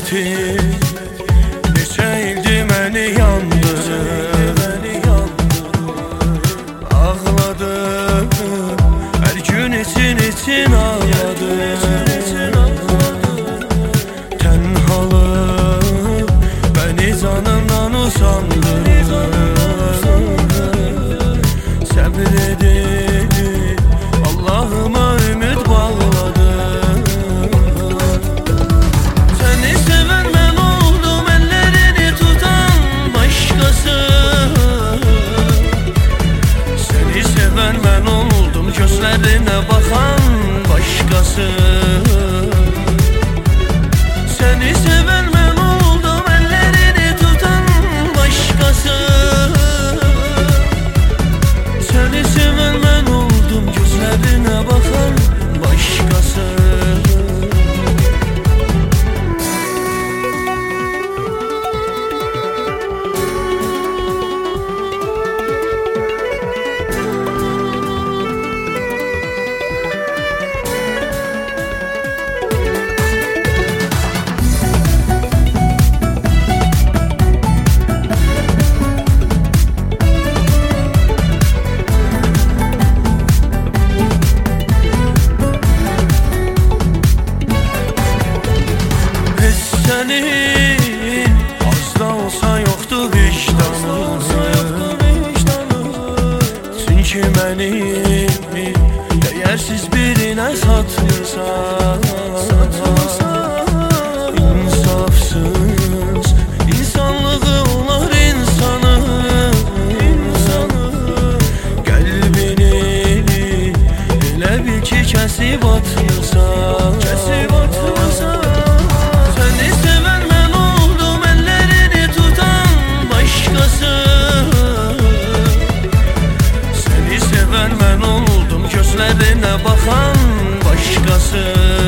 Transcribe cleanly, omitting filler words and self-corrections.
qisməti neçə ildir məni yandırır. Ağladım, hər gün için ağladım. Tənhalıq bəni canımdan usandırır. Səbr edib Allahıma ümid bağladım. Səni sevən mən oldum, əllərini tutan başqası. Səni sevən mən oldum, gözlərinə baxan başqası. Səni sevən mən oldum, əllərini tutan başqası. Səni sevən mən oldum, gözlərinə baxan başqası. Sənin az da olsa yoxdur vicdanın. Çünki məni dəyərsiz birinə satmırsan. İnsafsız insanlığı olar insanın. Qəlbini elə bil ki kəsib atmırsan. Səni sevən mən oldum, əllərini tutan başqası. Səni sevən mən oldum, gözlərinə baxan başqası.